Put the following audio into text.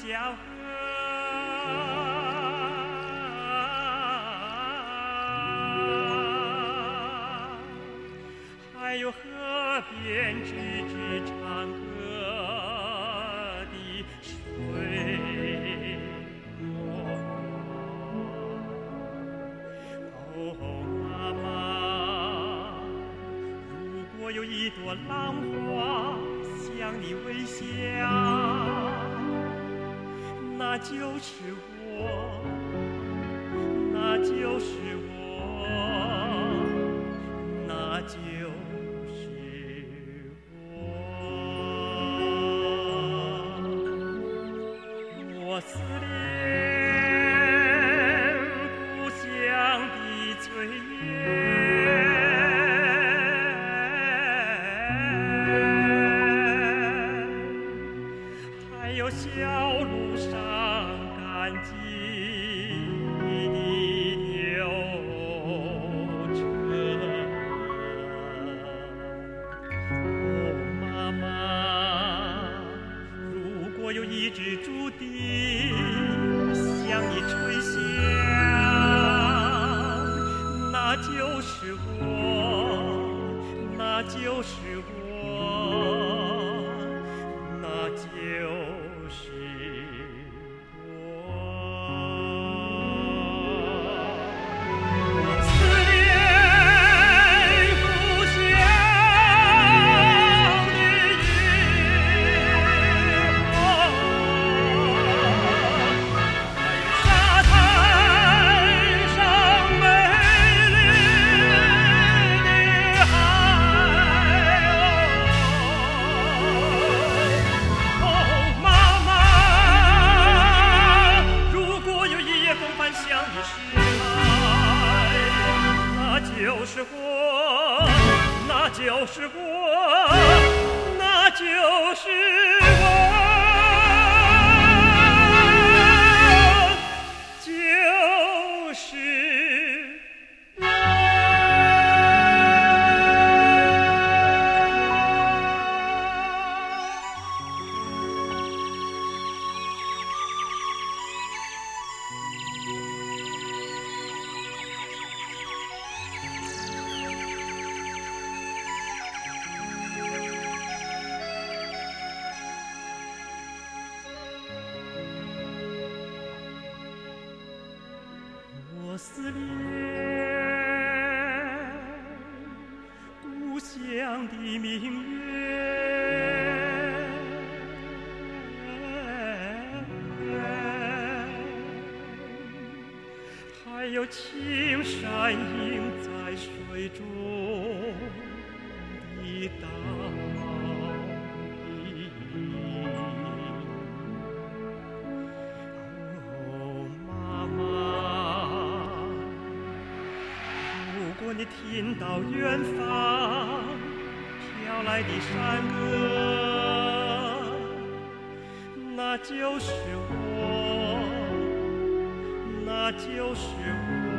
小河，还有河边吱吱唱歌的水果。哦，妈妈，如果有一朵浪花向你微笑，那就是我，那就是我，那就是我。我思念故乡的岁月，还有小路上干净的牛车。哦，妈妈，如果有一只竹笛向你吹响，那就是我，那就是我，那就是我。我思念故乡的月光，还有沙滩上美丽的海。哦，妈妈，如果有一夜风帆向你驶来，那就是我，那就是我，那就是我，就是我思念故乡的明月，还有青山映在水中的倒影。哦，妈妈，如果你听到远方飘来的山歌，那就是我，那就是我。